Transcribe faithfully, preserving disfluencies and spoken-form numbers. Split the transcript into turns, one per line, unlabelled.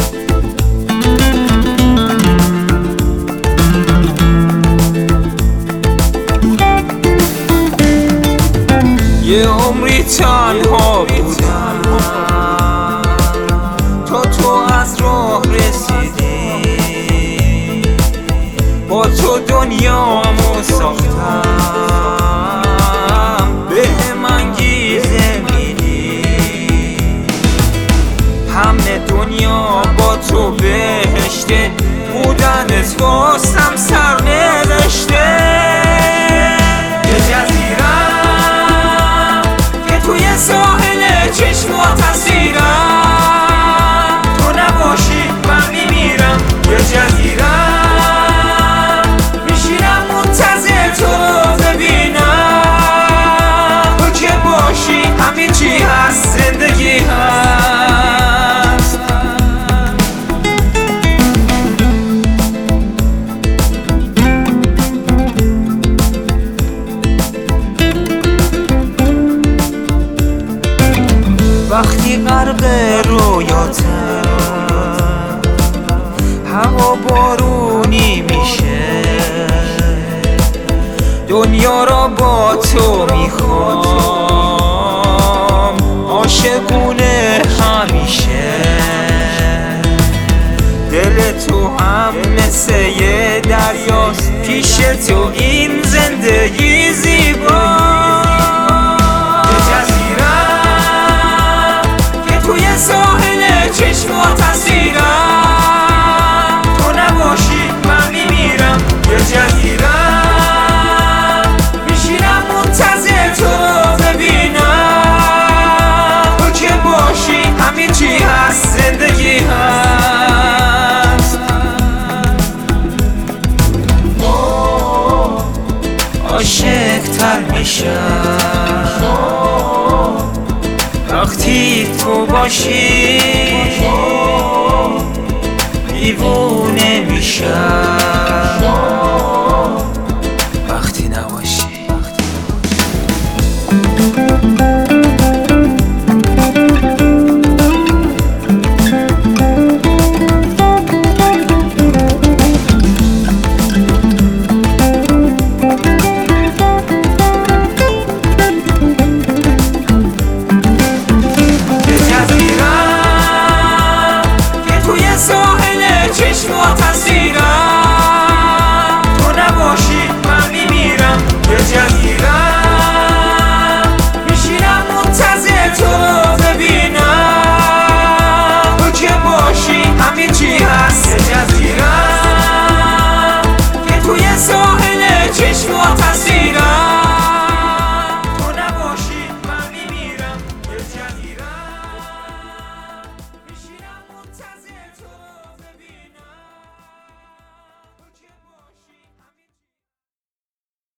یه عمری تنها بودم، تا تو از راه رسیدی. با تو دنیامو ساختم، به من انگیزه میدی. همه دنیا با تو بهشته، بودنت واسم سر نوشته. ساحل چشمات اسیرم، تو نباشی من میمیرم. یه جزیرم میشینم منتظر تو ببینم. تو که باشی همین چی هست، زندگی هست. وقتی غرق رویاتم، هوا بارونی میشه. دنیا را با تو میخوام، عاشقونه همیشه. دل تو هم مثل یه دریاست، پیش تو این زندگی زیبا. ساحل چشمات اسیرم، تو نباشی من میمیرم. یه جزیرم میشینم منتظر تو ببینم. تو که باشی همین چی هست، زندگی هست. عاشق تر میشم وقتی تو باشی، دیوونه میشم وقتی نباشی. چشمات